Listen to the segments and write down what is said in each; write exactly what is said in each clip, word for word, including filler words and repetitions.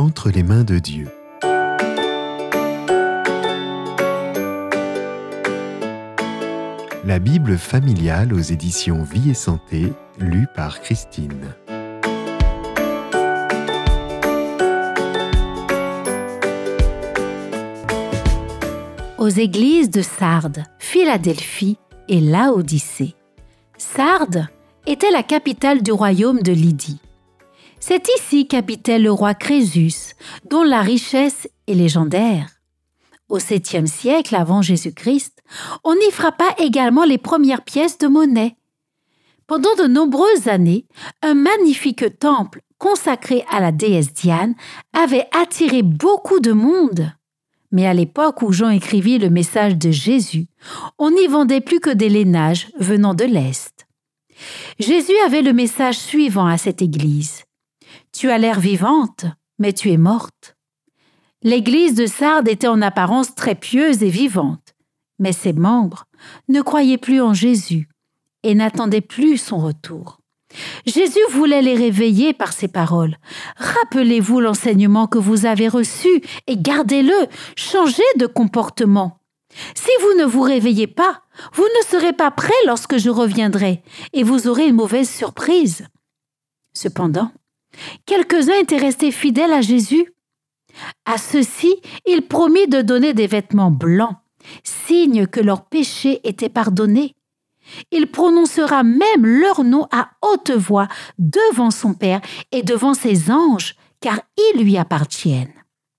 entre les mains de Dieu. La Bible familiale aux éditions Vie et Santé, lue par Christine. Aux églises de Sardes, Philadelphie et Laodicée. Sardes était la capitale du royaume de Lydie. C'est ici qu'habitait le roi Crésus, dont la richesse est légendaire. Au septième siècle avant Jésus-Christ, on y frappa également les premières pièces de monnaie. Pendant de nombreuses années, un magnifique temple consacré à la déesse Diane avait attiré beaucoup de monde. Mais à l'époque où Jean écrivit le message de Jésus, on n'y vendait plus que des lainages venant de l'Est. Jésus avait le message suivant à cette église. « Tu as l'air vivante, mais tu es morte. » L'église de Sardes était en apparence très pieuse et vivante, mais ses membres ne croyaient plus en Jésus et n'attendaient plus son retour. Jésus voulait les réveiller par ces paroles. « Rappelez-vous l'enseignement que vous avez reçu et gardez-le, changez de comportement. Si vous ne vous réveillez pas, vous ne serez pas prêts lorsque je reviendrai et vous aurez une mauvaise surprise. » Cependant, quelques-uns étaient restés fidèles à Jésus. À ceux-ci, il promit de donner des vêtements blancs, signe que leurs péchés étaient pardonnés. Il prononcera même leur nom à haute voix devant son Père et devant ses anges, car ils lui appartiennent.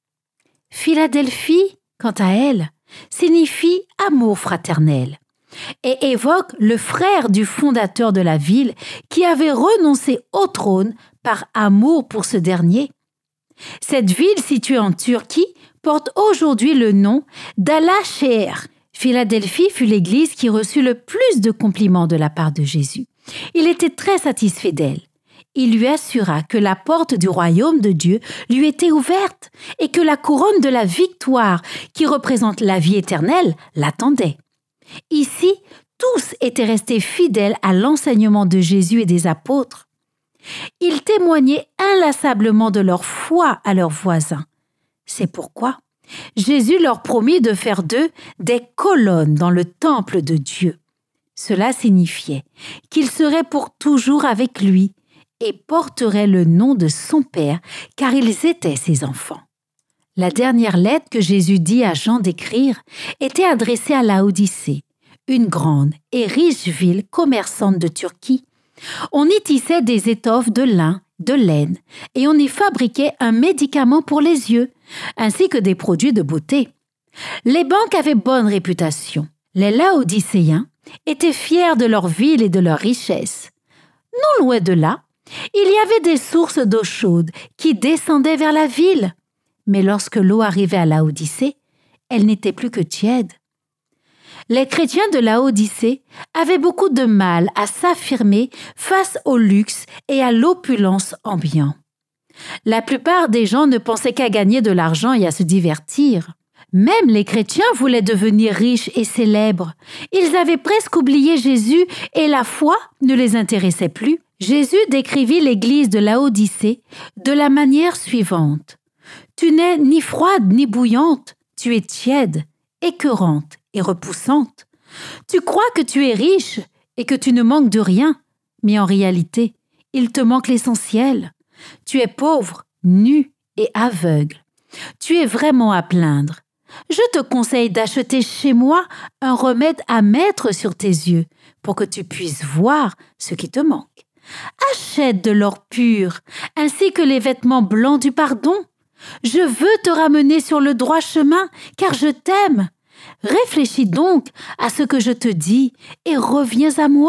Philadelphie, quant à elle, signifie amour fraternel et évoque le frère du fondateur de la ville qui avait renoncé au trône par amour pour ce dernier. Cette ville située en Turquie porte aujourd'hui le nom d'Alaşehir. Philadelphie fut l'église qui reçut le plus de compliments de la part de Jésus. Il était très satisfait d'elle. Il lui assura que la porte du royaume de Dieu lui était ouverte et que la couronne de la victoire, qui représente la vie éternelle, l'attendait. Ici, tous étaient restés fidèles à l'enseignement de Jésus et des apôtres. Ils témoignaient inlassablement de leur foi à leurs voisins. C'est pourquoi Jésus leur promit de faire d'eux des colonnes dans le temple de Dieu. Cela signifiait qu'ils seraient pour toujours avec lui et porteraient le nom de son Père, car ils étaient ses enfants. La dernière lettre que Jésus dit à Jean d'écrire était adressée à Laodicée, une grande et riche ville commerçante de Turquie. On y tissait des étoffes de lin, de laine, et on y fabriquait un médicament pour les yeux, ainsi que des produits de beauté. Les banques avaient bonne réputation. Les Laodicéens étaient fiers de leur ville et de leur richesse. Non loin de là, il y avait des sources d'eau chaude qui descendaient vers la ville. Mais lorsque l'eau arrivait à Laodicée, elle n'était plus que tiède. Les chrétiens de Laodicée avaient beaucoup de mal à s'affirmer face au luxe et à l'opulence ambiante. La plupart des gens ne pensaient qu'à gagner de l'argent et à se divertir. Même les chrétiens voulaient devenir riches et célèbres. Ils avaient presque oublié Jésus et la foi ne les intéressait plus. Jésus décrivit l'église de Laodicée de la manière suivante. « Tu n'es ni froide ni bouillante, tu es tiède, écœurante et repoussante. Tu crois que tu es riche et que tu ne manques de rien, mais en réalité, il te manque l'essentiel. Tu es pauvre, nu et aveugle. Tu es vraiment à plaindre. Je te conseille d'acheter chez moi un remède à mettre sur tes yeux pour que tu puisses voir ce qui te manque. Achète de l'or pur, ainsi que les vêtements blancs du pardon. Je veux te ramener sur le droit chemin, car je t'aime. Réfléchis donc à ce que je te dis et reviens à moi. »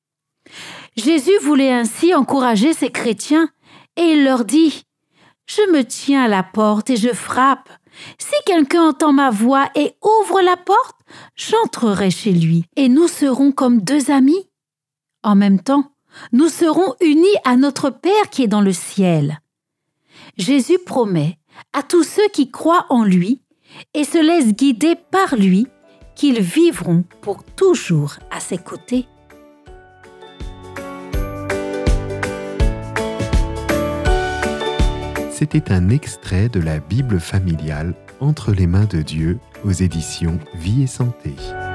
Jésus voulait ainsi encourager ses chrétiens et il leur dit « Je me tiens à la porte et je frappe. Si quelqu'un entend ma voix et ouvre la porte, j'entrerai chez lui et nous serons comme deux amis. En même temps, nous serons unis à notre Père qui est dans le ciel. » Jésus promet à tous ceux qui croient en lui et se laissent guider par lui qu'ils vivront pour toujours à ses côtés. C'était un extrait de la Bible familiale Entre les mains de Dieu aux éditions Vie et Santé.